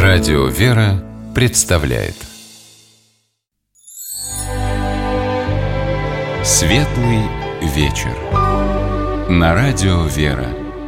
Радио «Вера» представляет Светлый вечер на Радио «Вера».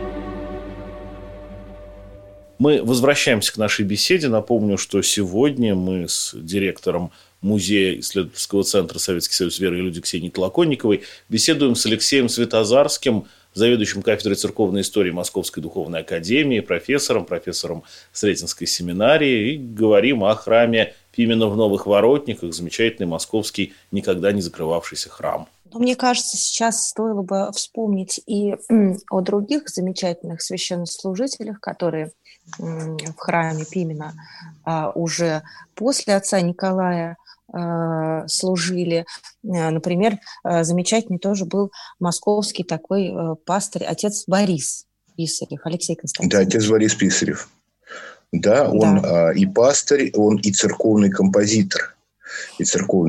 Мы возвращаемся к нашей беседе. Напомню, что сегодня мы с директором Музея исследовательского центра «Советский Союз веры и люди» Ксенией Толоконниковой беседуем с Алексеем Светозарским, заведующим кафедрой церковной истории Московской духовной академии, профессором Сретенской семинарии, и говорим о храме Пимена в Новых Воротниках, замечательный московский, никогда не закрывавшийся храм. Мне кажется, сейчас стоило бы вспомнить и о других замечательных священнослужителях, которые в храме Пимена уже после отца Николая служили. Например, замечательный тоже был московский такой пастырь, отец Борис Писарев, Алексей Константинович. Да, отец Борис Писарев. Да, он и пастырь, он и церковный композитор. И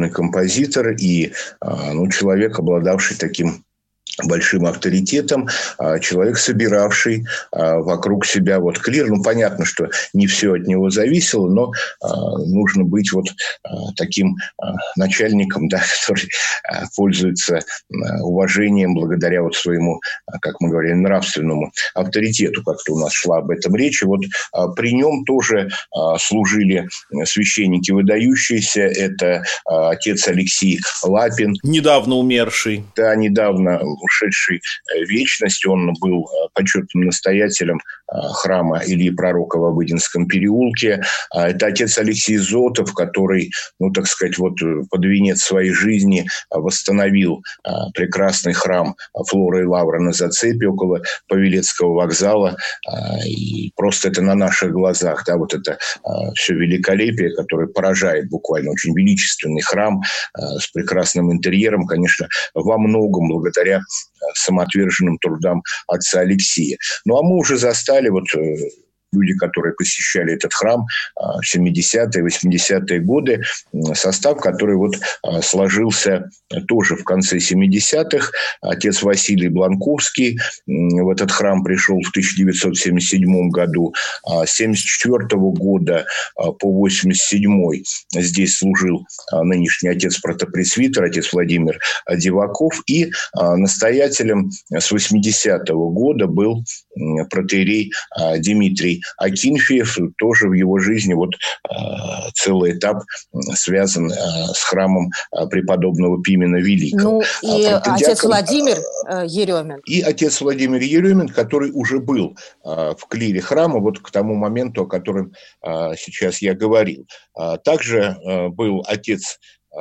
человек, обладавший таким большим авторитетом, человек, собиравший вокруг себя клир. Понятно, что не все от него зависело, но нужно быть таким начальником, который пользуется уважением благодаря своему, как мы говорим, нравственному авторитету. Как-то у нас шла об этом речь. И при нем тоже служили священники выдающиеся. Это отец Алексий Лапин. Недавно умерший. Да, недавно ушедший в вечность. Он был почетным настоятелем храма Ильи Пророка в Обыденском переулке. Это отец Алексей Зотов, который, под венец своей жизни восстановил прекрасный храм Флоры и Лавры на зацепе около Павелецкого вокзала. И просто это на наших глазах, это все великолепие, которое поражает буквально. Очень величественный храм с прекрасным интерьером, конечно, во многом благодаря самоотверженным трудам отца Алексея. А мы уже застали люди, которые посещали этот храм в 70-е, 80-е годы, состав, который сложился тоже в конце 70-х. Отец Василий Бланковский в этот храм пришел в 1977 году. С 1974 года по 1987 здесь служил нынешний отец-протопресвитер, отец Владимир Диваков. И настоятелем с 80-го года был протоиерей Дмитрий Акинфеев. Тоже в его жизни целый этап связан с храмом преподобного Пимена Великого. И отец Владимир Еремин. И отец Владимир Еремин, который уже был в клире храма к тому моменту, о котором сейчас я говорил. Также был отец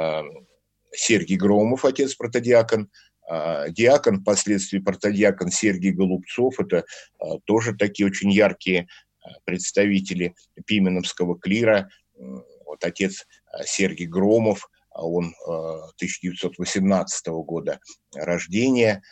Сергий Громов, отец-протодиакон, диакон, впоследствии протодиакон Сергий Голубцов. Это тоже такие очень яркие представители пименовского клира. Отец Сергий Громов, он 1918 года рождения.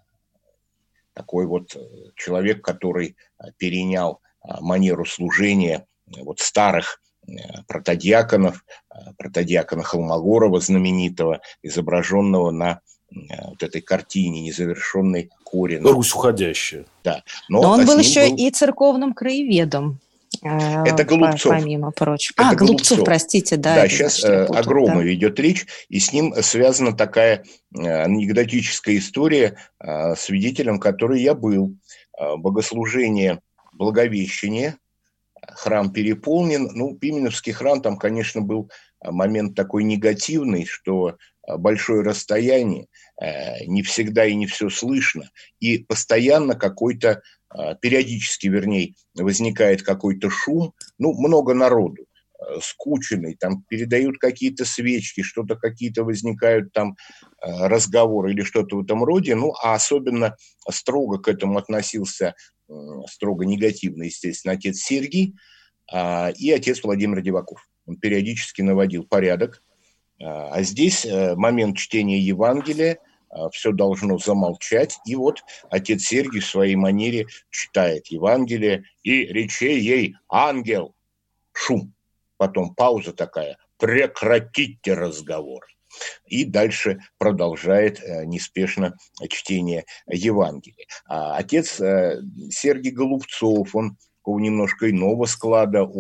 Такой человек, который перенял манеру служения старых протодиаконов, протодиакона Холмогорова знаменитого, изображенного на этой картине «Незавершенный корень». Русь уходящая. Да. Но он был еще и церковным краеведом. Это Голубцов. Помимо прочего. Это Голубцов, простите. Да, сейчас о Громове идет речь, и с ним связана такая анекдотическая история, свидетелем которой я был. Богослужение Благовещения, храм переполнен. Пименовский храм, там, конечно, был момент такой негативный, что большое расстояние, не всегда и не все слышно, и постоянно периодически, возникает какой-то шум, много народу, скученный, там передают какие-то свечки, какие-то возникают там разговоры или что-то в этом роде, а особенно строго к этому относился, строго негативно, естественно, отец Сергий и отец Владимир Диваков. Он периодически наводил порядок. А здесь момент чтения Евангелия, все должно замолчать. И отец Сергий в своей манере читает Евангелие, и речей ей ангел. Шум. Потом пауза такая. Прекратите разговор. И дальше продолжает неспешно чтение Евангелия. Отец Сергий Голубцов, он немножко иного склада, он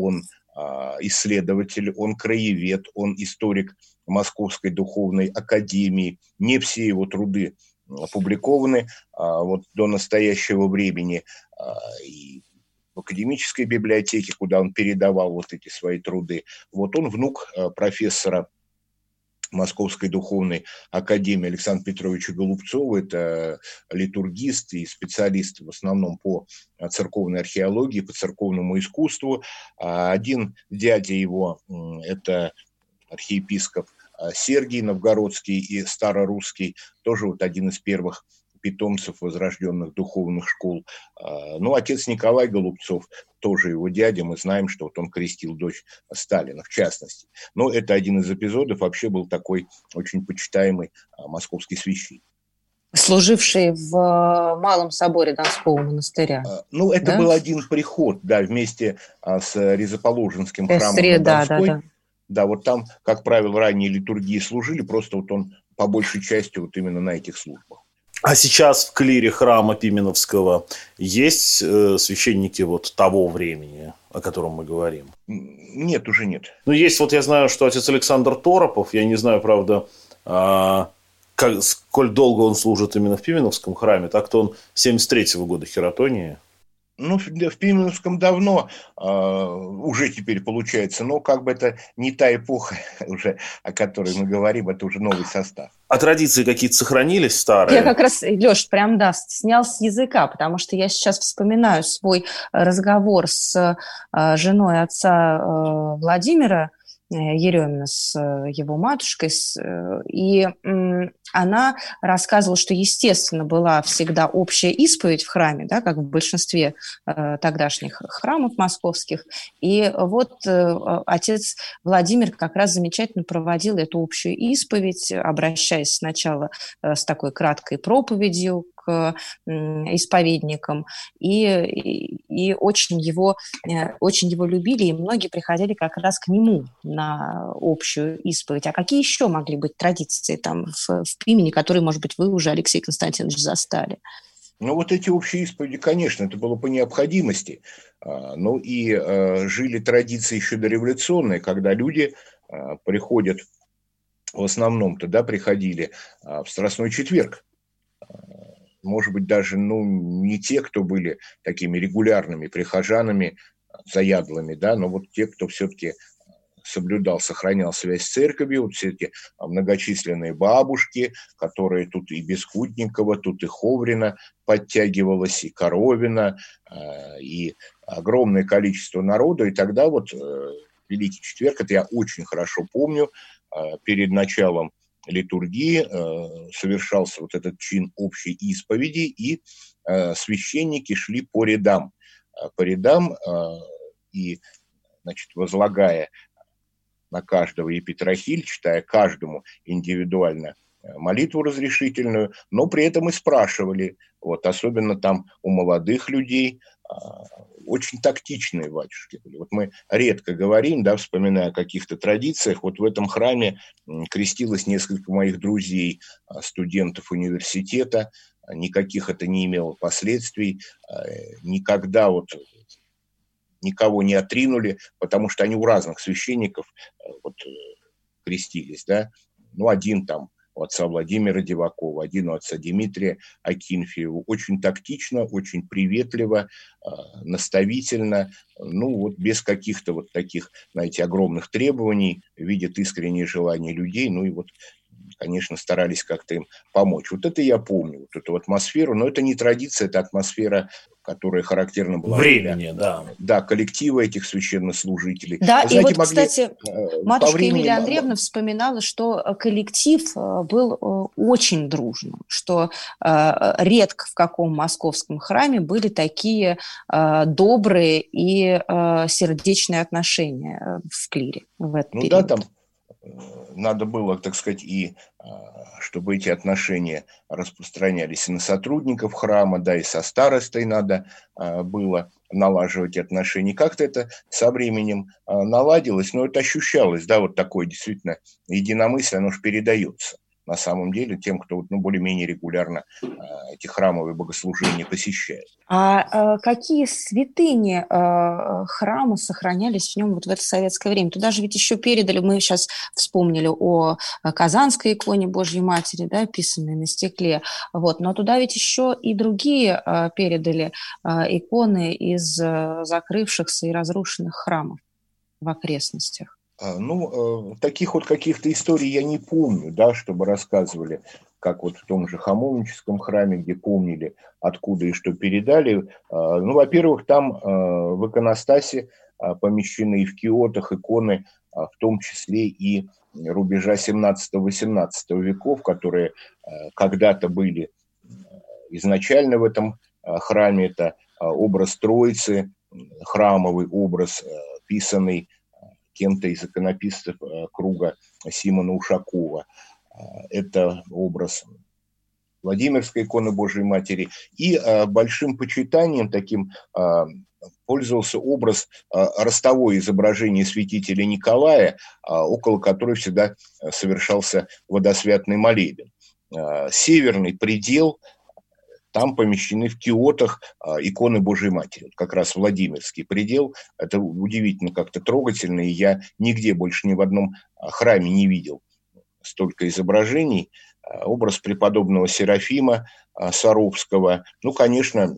исследователь, он краевед, он историк Московской духовной академии. Не все его труды опубликованы вот до настоящего времени. И в академической библиотеке, куда он передавал вот эти свои труды. Вот он внук профессора Московской духовной академии Александра Петровича Голубцова. Это литургист и специалист в основном по церковной археологии, по церковному искусству. Один дядя его – это архиепископ Сергий Новгородский и Старорусский, тоже вот один из первых питомцев возрожденных духовных школ. Ну, отец Николай Голубцов, тоже его дядя, мы знаем, что вот он крестил дочь Сталина, в частности. Но это один из эпизодов, вообще был такой очень почитаемый московский священник. Служивший в Малом соборе Донского монастыря. Ну, это был один приход, да, вместе с Ризоположенским храмом на Донской. Да, вот там, как правило, ранние литургии служили, просто вот он по большей части вот именно на этих службах. А сейчас в клире храма Пименовского есть священники вот того времени, о котором мы говорим? Нет, уже нет. Ну, есть, вот я знаю, что отец Александр Торопов, я не знаю, правда, сколь долго он служит именно в Пименовском храме, так-то он 73-го года хератонии. Ну, в Пименовском давно уже теперь получается, но как бы это не та эпоха уже, о которой мы говорим, это уже новый состав. А традиции какие-то сохранились старые? Я как раз, Леш, прям снял с языка, потому что я сейчас вспоминаю свой разговор с женой отца Владимира Еремина, с его матушкой, и она рассказывала, что, естественно, была всегда общая исповедь в храме, да, как в большинстве тогдашних храмов московских. И вот отец Владимир как раз замечательно проводил эту общую исповедь, обращаясь сначала с такой краткой проповедью к исповедникам, и очень его любили, и многие приходили как раз к нему на общую исповедь. А какие еще могли быть традиции там в Пимене, которые, может быть, вы уже, Алексей Константинович, застали? Ну, вот эти общие исповеди, конечно, это было по необходимости. Ну, и жили традиции еще дореволюционные, когда люди приходят, в основном-то, да, приходили в Страстной четверг. Может быть, даже, не те, кто были такими регулярными прихожанами, заядлыми, да, но вот те, кто все-таки соблюдал, сохранял связь с церковью, вот все эти многочисленные бабушки, которые тут и Бескутникова, тут и Ховрина подтягивалась, и Коровина, и огромное количество народа, и тогда вот Великий Четверг, это я очень хорошо помню, перед началом литургии совершался вот этот чин общей исповеди, и священники шли по рядам и, значит, возлагая на каждого епитрахиль, читая каждому индивидуально молитву разрешительную, но при этом и спрашивали, вот, особенно там у молодых людей, очень тактичные батюшки были. Вот мы редко говорим, да, вспоминая о каких-то традициях, вот в этом храме крестилось несколько моих друзей, студентов университета, никаких это не имело последствий, никогда вот никого не отринули, потому что они у разных священников вот крестились, да, один там у отца Владимира Дивакова, один у отца Дмитрия Акинфеева, очень тактично, очень приветливо, наставительно, вот без каких-то вот таких, знаете, огромных требований, видят искреннее желание людей, и вот, конечно, старались как-то им помочь. Вот это я помню, вот эту атмосферу, но это не традиция, это атмосфера, которая характерна была времени, да, коллектива этих священнослужителей. Да, знаете, и вот, кстати, матушка Эмилия Андреевна вспоминала, что коллектив был очень дружным, что редко в каком московском храме были такие добрые и сердечные отношения в клире в этот период. Да, там надо было, так сказать, и чтобы эти отношения распространялись и на сотрудников храма, да, и со старостой надо было налаживать отношения. Как-то это со временем наладилось, но это ощущалось, да, вот такое действительно единомыслие, оно же передается. на самом деле тем, кто более-менее регулярно эти храмовые богослужения посещает. А какие святыни храма сохранялись в нем вот в это советское время? Туда же ведь еще передали, мы сейчас вспомнили о Казанской иконе Божьей Матери, да, писанной на стекле, вот, но туда ведь еще и другие передали иконы из закрывшихся и разрушенных храмов в окрестностях. Таких вот каких-то историй я не помню, да, чтобы рассказывали, как вот в том же Хамовническом храме, где помнили, откуда и что передали. Во-первых, там в иконостасе помещены и в киотах иконы, в том числе и рубежа 17-18 веков, которые когда-то были изначально в этом храме. Это образ Троицы, храмовый образ, писанный кем-то из иконописцев круга Симона Ушакова. Это образ Владимирской иконы Божией Матери. И большим почитанием таким пользовался образ ростовое изображение святителя Николая, около которой всегда совершался водосвятный молебен. Северный предел, там помещены в киотах иконы Божией Матери. Вот как раз Владимирский предел. Это удивительно как-то трогательно, и я нигде больше ни в одном храме не видел столько изображений. Образ преподобного Серафима Саровского. Конечно,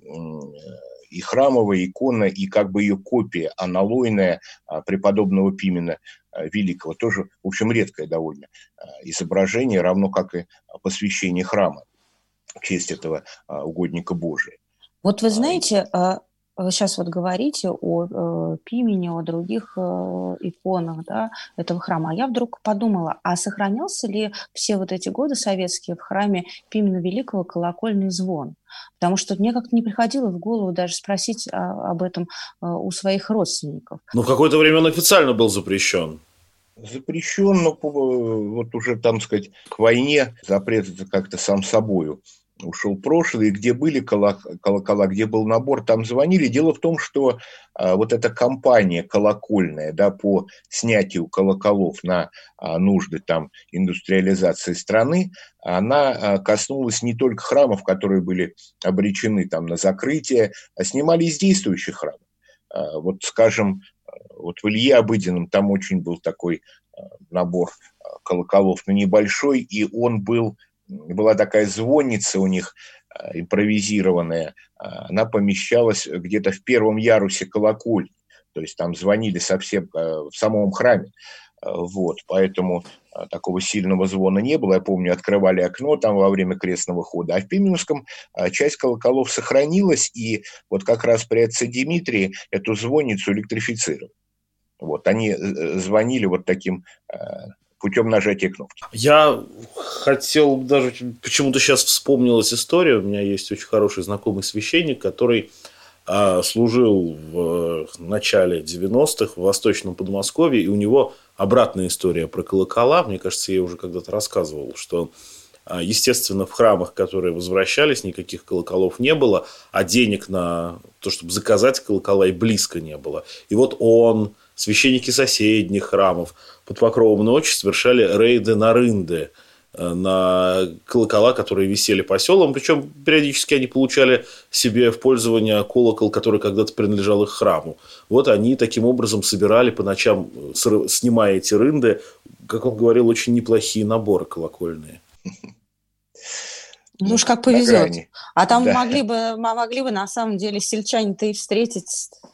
и храмовая икона, и как бы ее копия, аналойная преподобного Пимена Великого. Тоже, в общем, редкое довольно изображение, равно как и посвящение храма в честь этого угодника Божия. Вот вы знаете, вы сейчас вот говорите о Пимене, о других иконах, да, этого храма. А я вдруг подумала, а сохранялся ли все вот эти годы советские в храме Пимена Великого колокольный звон? Потому что мне как-то не приходило в голову даже спросить об этом у своих родственников. В какое-то время он официально был запрещен. Запрещен, но вот уже, там сказать, к войне запрет как-то сам собою ушел в прошлое, и где были колокола, где был набор, там звонили. Дело в том, что вот эта кампания колокольная, да, по снятию колоколов на нужды там индустриализации страны, она коснулась не только храмов, которые были обречены там на закрытие, а снимали из действующих храмов. Вот, скажем, вот в Илье Обыденном там очень был такой набор колоколов, но небольшой, и была такая звонница у них импровизированная, она помещалась где-то в первом ярусе колокольни, то есть там звонили совсем в самом храме, вот, поэтому такого сильного звона не было. Я помню, открывали окно там во время крестного хода, а в Пименовском часть колоколов сохранилась, и вот как раз при отце Дмитрии эту звонницу электрифицировали. Вот, они звонили вот таким путем нажатия кнопки. Я хотел даже... Почему-то сейчас вспомнилась история. У меня есть очень хороший знакомый священник, который служил в начале 90-х в Восточном Подмосковье, и у него обратная история про колокола. Мне кажется, я уже когда-то рассказывал, что, естественно, в храмах, которые возвращались, никаких колоколов не было, а денег на то, чтобы заказать колокола, и близко не было. И вот он, священники соседних храмов под покровом ночи совершали рейды на рынды, на колокола, которые висели по селам. Причем периодически они получали себе в пользование колокол, который когда-то принадлежал их храму. Вот они таким образом собирали по ночам, снимая эти рынды, как он говорил, очень неплохие наборы колокольные. Ну уж как повезет. А там да. могли бы на самом деле сельчане-то и встретить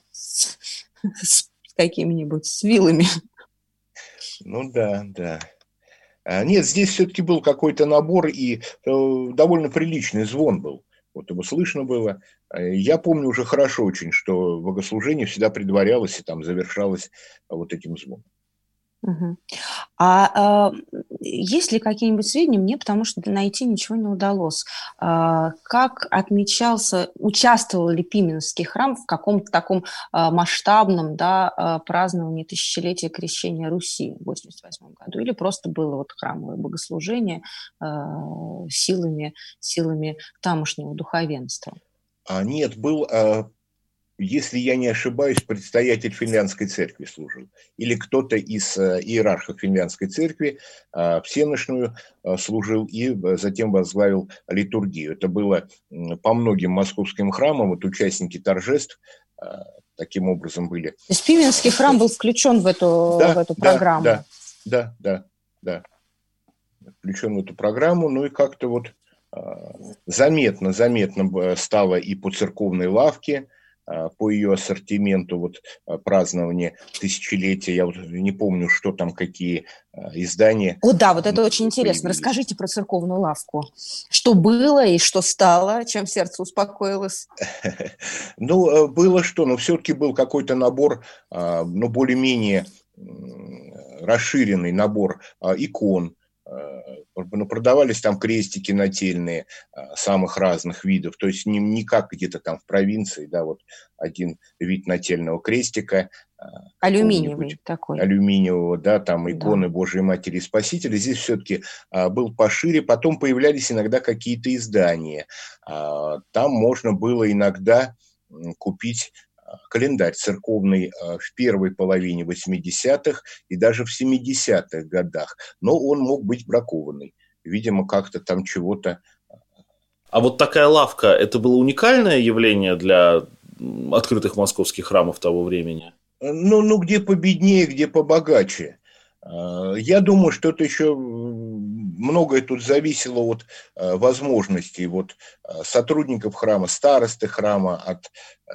с какими-нибудь с вилами. Да. Нет, здесь все-таки был какой-то набор, и довольно приличный звон был. Вот его слышно было. Я помню уже хорошо очень, что богослужение всегда предварялось и там завершалось вот этим звоном. Угу. А есть ли какие-нибудь сведения? Мне потому что найти ничего не удалось. Как отмечался, участвовал ли Пименский храм в каком-то таком масштабном праздновании тысячелетия крещения Руси в 1988 году? Или просто было вот храмовое богослужение силами тамошнего духовенства? Нет, был если я не ошибаюсь, предстоятель Финляндской церкви служил. Или кто-то из иерархов Финляндской церкви всенощную служил и затем возглавил литургию. Это было по многим московским храмам, вот участники торжеств таким образом были. То есть Пименский храм был включен в эту программу? Да. Включен в эту программу, ну и как-то вот заметно стало и по церковной лавке, по ее ассортименту вот празднования тысячелетия. Я вот не помню, что там, какие издания. О, да, вот это очень интересно. Расскажите про церковную лавку. Что было и что стало, чем сердце успокоилось? Ну, было что, но все-таки был какой-то набор, ну, более-менее расширенный набор икон. Ну, продавались там крестики нательные самых разных видов, то есть не как где-то там в провинции, да, вот один вид нательного крестика. Алюминиевый такой. Алюминиевого, да, там иконы Божией Матери и Спасителя. Здесь все-таки был пошире, потом появлялись иногда какие-то издания. Там можно было иногда купить календарь церковный в первой половине 80-х и даже в 70-х годах. Но он мог быть бракованный. Видимо, как-то там чего-то... А вот такая лавка, это было уникальное явление для открытых московских храмов того времени? Ну, где победнее, где побогаче. Я думаю, что это еще многое тут зависело от возможностей вот сотрудников храма, старосты храма, от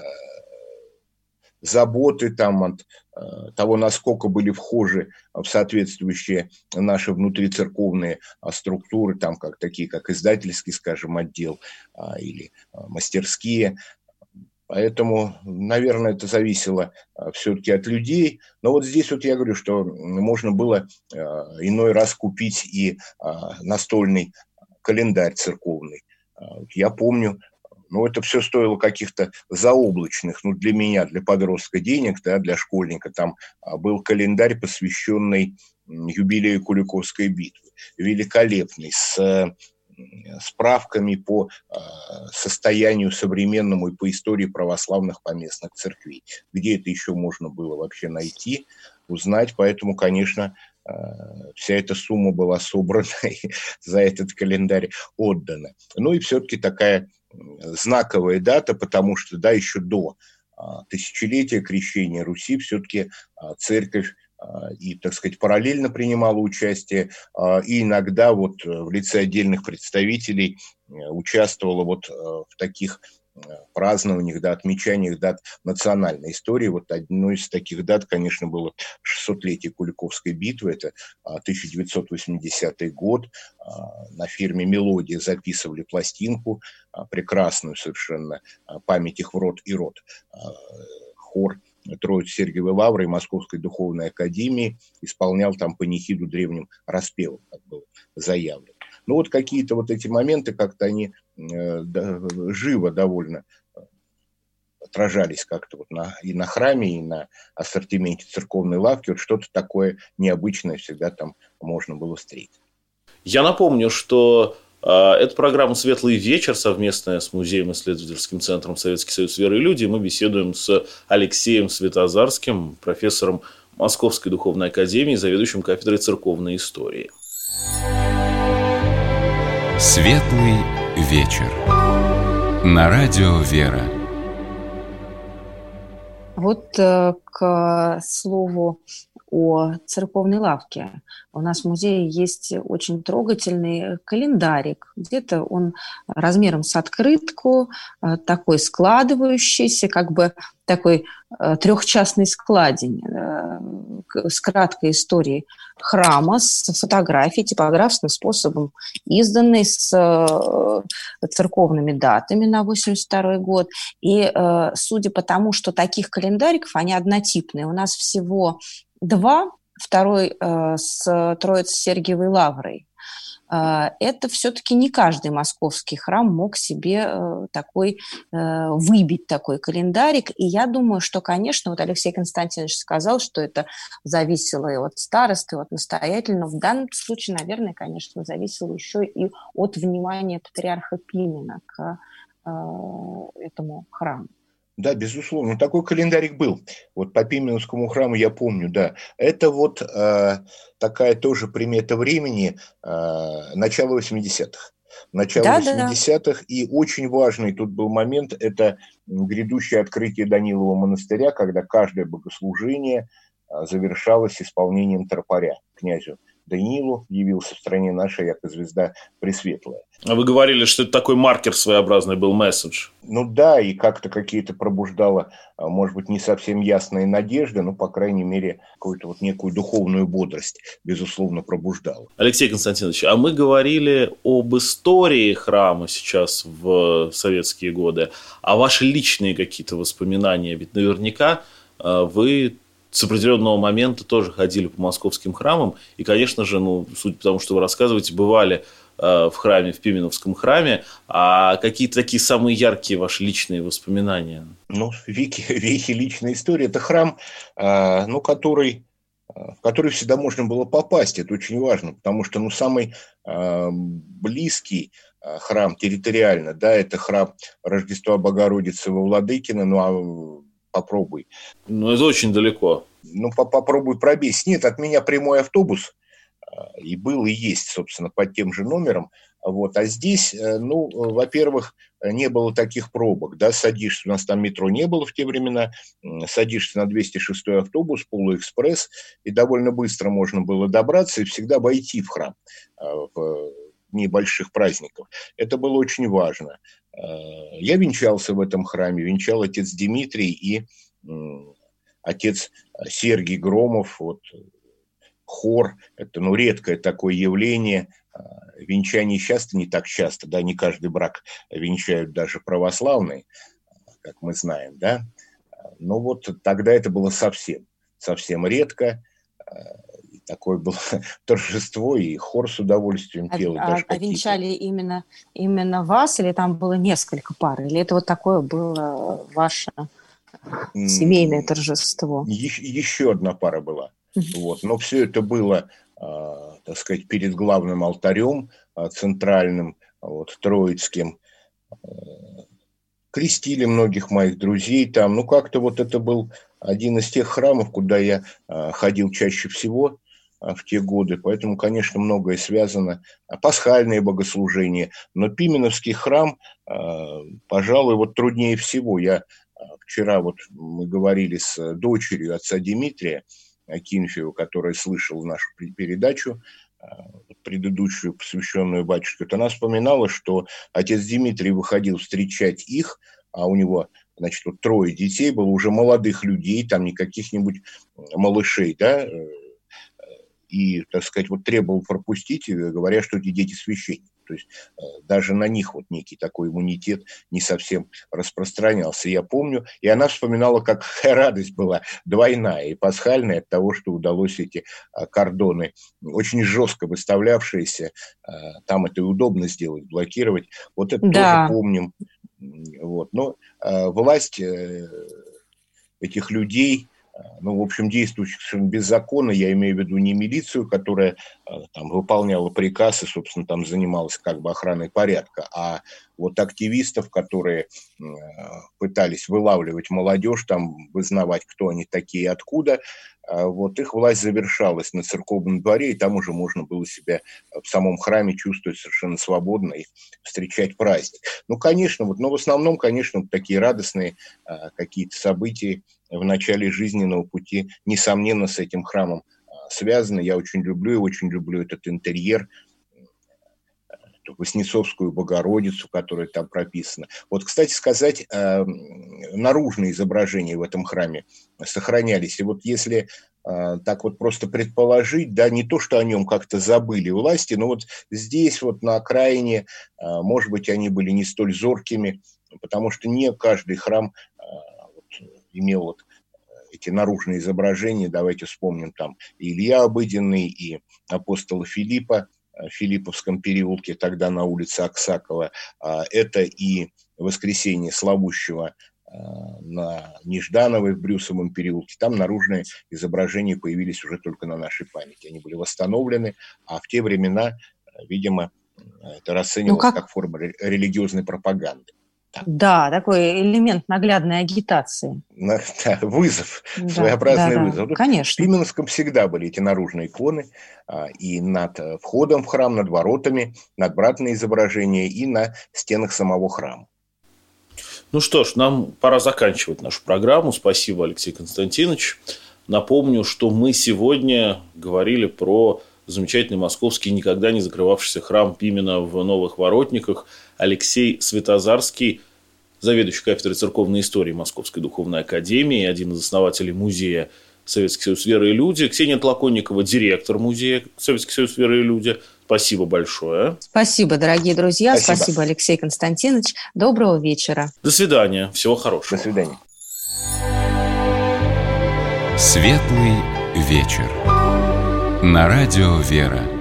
заботы там, от того, насколько были вхожи в соответствующие наши внутрицерковные структуры, там, такие как издательский, скажем, отдел или мастерские. Поэтому, наверное, это зависело все-таки от людей. Но вот здесь вот я говорю, что можно было иной раз купить и настольный календарь церковный. Я помню, ну, это все стоило каких-то заоблачных, ну, для меня, для подростка денег, да, для школьника. Там был календарь, посвященный юбилею Куликовской битвы. Великолепный, с справками по состоянию современному и по истории православных поместных церквей. Где это еще можно было вообще найти, узнать. Поэтому, конечно, вся эта сумма была собрана и за этот календарь отдана. Ну и все-таки такая знаковая дата, потому что, да, еще до тысячелетия крещения Руси все-таки церковь и, так сказать, параллельно принимала участие, и иногда вот в лице отдельных представителей участвовала вот в таких празднованиях, да, отмечаниях дат национальной истории. Вот одной из таких дат, конечно, было 600-летие Куликовской битвы, это 1980 год. На фирме «Мелодия» записывали пластинку, прекрасную совершенно, «Память их в род и род». Хор Троице-Сергиевой Лавры и Московской Духовной Академии исполнял там панихиду древним распевом, как было заявлено. Ну вот какие-то вот эти моменты, как-то они живо довольно отражались как-то вот и на храме, и на ассортименте церковной лавки. Вот что-то такое необычное всегда там можно было встретить. Я напомню, что это программа «Светлый вечер», совместная с Музеем-исследовательским центром «Советский союз веры и люди». Мы беседуем с Алексеем Светозарским, профессором Московской Духовной Академии, заведующим кафедрой церковной истории. «Светлый вечер» на радио «Вера». Вот к слову о церковной лавке. У нас в музее есть очень трогательный календарик. Где-то он размером с открытку, такой складывающийся, как бы такой трехчастный складень с краткой историей храма, с фотографией, типографским способом, изданный с церковными датами на 82 год. И судя по тому, что таких календариков, они однотипные, у нас всего два, второй с Троице-Сергиевой Лаврой. Это все-таки не каждый московский храм мог себе выбить такой календарик. И я думаю, что, конечно, вот Алексей Константинович сказал, что это зависело и от старосты, и от настоятеля, но в данном случае, наверное, конечно, зависело еще и от внимания патриарха Пимена к этому храму. Да, безусловно. Ну, такой календарик был. Вот по Пименовскому храму я помню, да. Это вот такая тоже примета времени, начало 80-х. Начало Да, да, 80-х. И очень важный тут был момент – это грядущее открытие Данилова монастыря, когда каждое богослужение завершалось исполнением тропаря князю Даниилу, явился в стране нашей, яко звезда пресветлая. А вы говорили, что это такой маркер своеобразный был, месседж. Ну да, и как-то какие-то пробуждало, может быть, не совсем ясные надежды, но, по крайней мере, какую-то вот некую духовную бодрость, безусловно, пробуждало. Алексей Константинович, а мы говорили об истории храма сейчас в советские годы, а ваши личные какие-то воспоминания, ведь наверняка вы с определенного момента тоже ходили по московским храмам, и, конечно же, судя по тому, что вы рассказываете, бывали в храме, в Пименовском храме, а какие-то такие самые яркие ваши личные воспоминания? Ну, вехи личной истории. Это храм, в который всегда можно было попасть. Это очень важно, потому что самый близкий храм территориально, да, это храм Рождества Богородицы во Владыкино, попробуй. Это очень далеко. Попробуй пробейся. Нет, от меня прямой автобус, и был, и есть, собственно, под тем же номером. Вот. А здесь, во-первых, не было таких пробок, да, садишься, у нас там метро не было в те времена, садишься на 206-й автобус, полуэкспресс, и довольно быстро можно было добраться и всегда войти в храм в дни больших праздников. Это было очень важно. Я венчался в этом храме, венчал отец Дмитрий и отец Сергий Громов, вот, хор, это редкое такое явление, венчание часто, не так часто, да, не каждый брак венчают даже православные, как мы знаем, да, но вот тогда это было совсем редко, и такое было торжество, и хор с удовольствием пел. А венчали именно вас, или там было несколько пар, или это вот такое было ваше семейное торжество? Еще одна пара была. Вот. Но все это было, так сказать, перед главным алтарем центральным, вот, троицким. Крестили многих моих друзей там. Как-то вот это был один из тех храмов, куда я ходил чаще всего в те годы. Поэтому, конечно, многое связано. Пасхальные богослужения. Но Пименовский храм, пожалуй, вот труднее всего. Вчера вот мы говорили с дочерью отца Дмитрия Акинфеева, которая слышала нашу передачу, предыдущую, посвященную батюшке. Она вспоминала, что отец Дмитрий выходил встречать их, а у него, значит, вот 3 детей было, уже молодых людей, там не каких-нибудь малышей, да, и, так сказать, вот требовал пропустить, говоря, что эти дети священники. То есть даже на них вот некий такой иммунитет не совсем распространялся. Я помню, и она вспоминала, какая радость была двойная и пасхальная от того, что удалось эти кордоны, очень жестко выставлявшиеся, там это и удобно сделать, блокировать. Вот это тоже помним. Вот. Но власть этих людей, в общем, действующих без закона, я имею в виду не милицию, которая там выполняла приказ и, собственно, там занималась как бы охраной порядка, а вот активистов, которые пытались вылавливать молодежь, там вызнавать, кто они такие, откуда, вот их власть завершалась на церковном дворе, и там уже можно было себя в самом храме чувствовать совершенно свободно и встречать праздник. Конечно, но в основном, конечно, такие радостные какие-то события в начале жизненного пути, несомненно, с этим храмом связаны. Я очень люблю этот интерьер, эту Воснецовскую Богородицу, которая там прописана. Вот, кстати сказать, наружные изображения в этом храме сохранялись. И вот если так вот просто предположить, да, не то, что о нем как-то забыли власти, но вот здесь вот на окраине, может быть, они были не столь зоркими, потому что не каждый храм имел вот эти наружные изображения. Давайте вспомним там и Илья Обыденный, и апостола Филиппа в Филипповском переулке, тогда на улице Аксакова. Это и Воскресение Славущего на Неждановой в Брюсовом переулке. Там наружные изображения появились уже только на нашей памяти. Они были восстановлены, а в те времена, видимо, это расценивалось как форма религиозной пропаганды. Да, такой элемент наглядной агитации. Да, вызов, своеобразный вызов. Конечно. В Пименском всегда были эти наружные иконы, и над входом в храм, над воротами, надбратные изображения, и на стенах самого храма. Ну что ж, нам пора заканчивать нашу программу. Спасибо, Алексей Константинович. Напомню, что мы сегодня говорили про замечательный московский, никогда не закрывавшийся храм Пимена в Новых Воротниках. Алексей Светозарский, заведующий кафедрой церковной истории Московской духовной академии, один из основателей музея Советский союз веры и люди. Ксения Толоконникова, директор музея Советский союз веры и люди. Спасибо большое. Спасибо, дорогие друзья. Спасибо, Алексей Константинович. Доброго вечера. До свидания. Всего хорошего. До свидания. Светлый вечер. На радио «Вера».